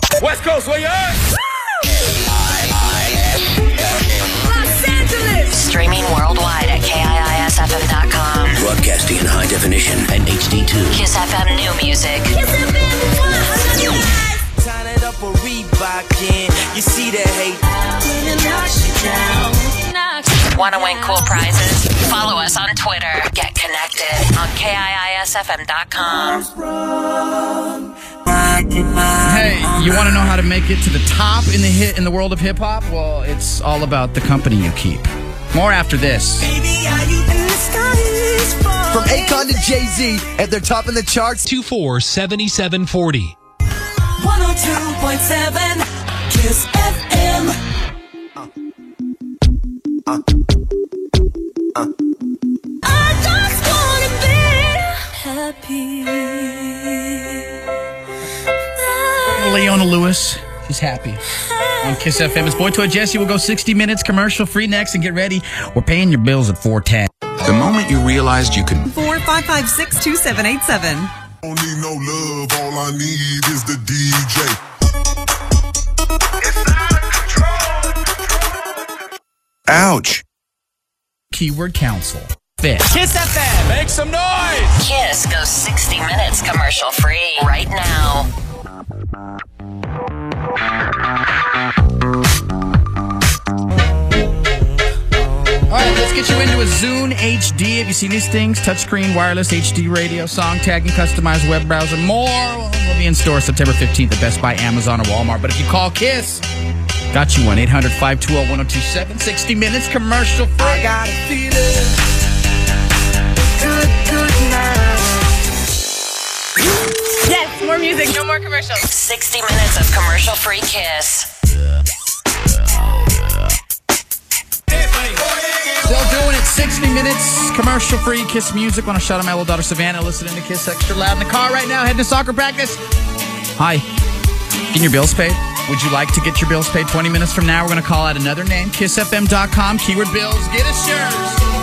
West Coast, where you at? Los Angeles. Streaming worldwide at KIISFM.com. Broadcasting in high definition and HD2. Kiss FM New Music. Kiss FM 100. Turn it up a Reebok, yeah. You see the hate. Want to win cool prizes? Follow us on Twitter. Get connected on KIISFM.com. Hey, you want to know how to make it to the top in the world of hip hop? Well, it's all about the company you keep. More after this. From Akon to Jay-Z, at their top in the charts. 247740. 102.7 Kiss FM. I just wanna be happy. Leona Lewis. She's happy. On Kiss FM. It's Boy Toy Jesse. We'll go 60 minutes commercial free next, and get ready. We're paying your bills at 410. The moment you realized you could... 455-62787. Don't need no love, all I need is the DJ. It's out of control. Ouch. Keyword Council. Fit. Kiss FM, make some noise. Kiss goes 60 minutes commercial free right now. All right, let's get you into a Zune HD. Have you seen these things? Touchscreen, wireless, HD radio, song tagging, customized web browser. More will be in store September 15th at Best Buy, Amazon, or Walmart. But if you call KISS, got you one. 800-520-1027. 60 minutes commercial free. I got a feeling. Good night. Yes, more music, no more commercials. 60 minutes of commercial free Kiss. Still doing it. 60 minutes commercial free Kiss music. Want to shout out my little daughter Savannah listening to Kiss extra loud in the car right now, heading to soccer practice. Hi. Getting your bills paid? Would you like to get your bills paid 20 minutes from now? We're going to call out another name. KissFM.com, keyword bills. Get us yours.